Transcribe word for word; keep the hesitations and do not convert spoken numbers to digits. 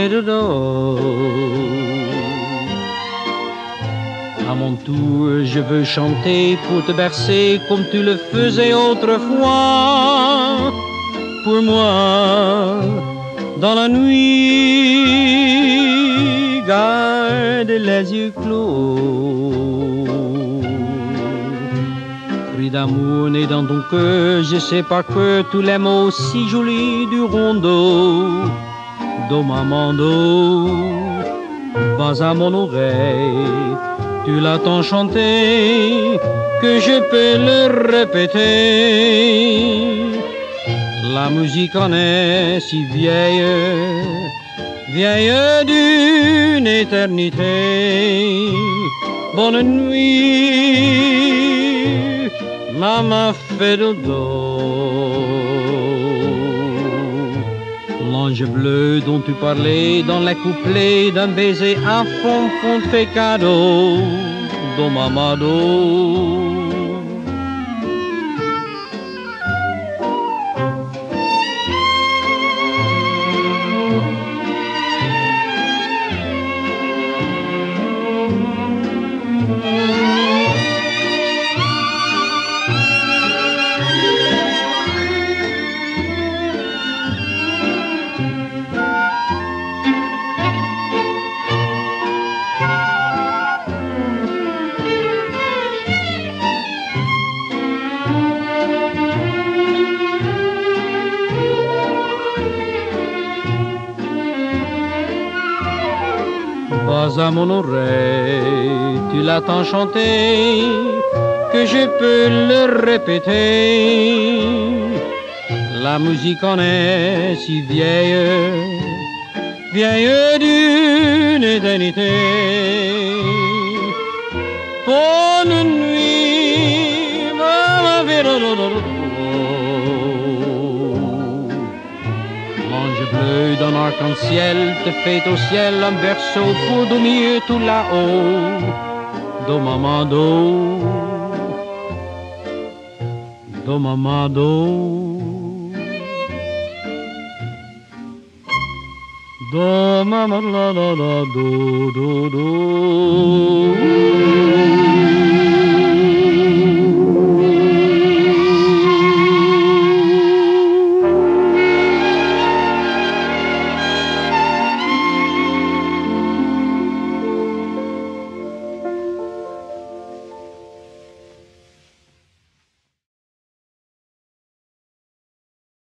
et de do. À mon tour, je veux chanter pour te bercer comme tu le faisais autrefois. Pour moi, dans la nuit, garde les yeux clos. Cri d'amour né dans ton cœur, je sais par cœur tous les mots si jolis du rondeau. Do maman do, vas à mon oreille, tu l'as tant chanté que je peux le répéter. La musique en est si vieille, vieille d'une éternité. Bonne nuit, maman fait dodo. L'ange bleu dont tu parlais dans les couplets d'un baiser à fond fond fait cadeau. Do maman do. Vas à mon oreille, tu l'as tant chanté que je peux le répéter. La musique en est si vieille, vieille d'une éternité. Bonne nuit, ma vie. L'ange bleu d'un arc-en-ciel te fait au ciel un berceau pour dormir tout là-haut. Do maman do, do maman do, do maman la la la do do do.